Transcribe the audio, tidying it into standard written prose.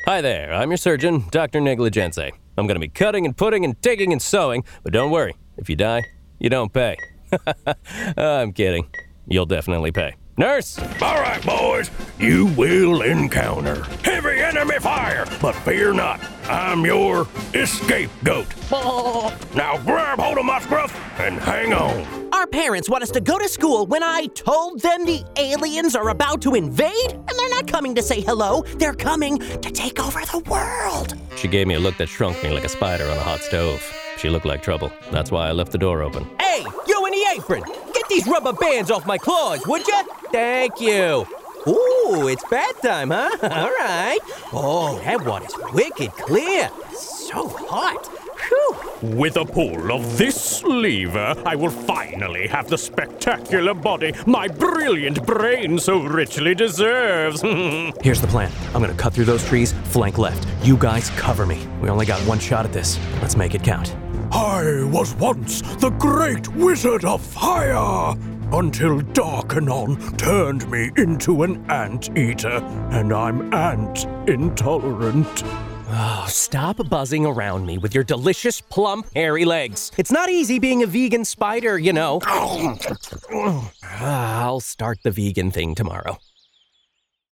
Hi there, I'm your surgeon, Dr. Negligenze. I'm gonna be cutting and putting and digging and sewing, but don't worry, if you die, you don't pay. I'm kidding. You'll definitely pay. Nurse! All right, boys, you will encounter heavy enemy fire, but fear not, I'm your scapegoat. Now grab hold of my scruff and hang on. Our parents want us to go to school when I told them the aliens are about to invade, and they're not coming to say hello, they're coming to take over the world. She gave me a look that shrunk me like a spider on a hot stove. She looked like trouble. That's why I left the door open. Hey, you in the apron! Get these rubber bands off my claws, would ya? Thank you. Ooh, it's bath time, huh? All right. Oh, that water's wicked clear. So hot. Whew. With a pull of this lever, I will finally have the spectacular body my brilliant brain so richly deserves. Here's the plan. I'm gonna cut through those trees, flank left. You guys cover me. We only got one shot at this. Let's make it count. I was once the great wizard of fire, until Darkanon turned me into an anteater, and I'm ant intolerant. Oh, stop buzzing around me with your delicious, plump, hairy legs. It's not easy being a vegan spider, you know. I'll start the vegan thing tomorrow.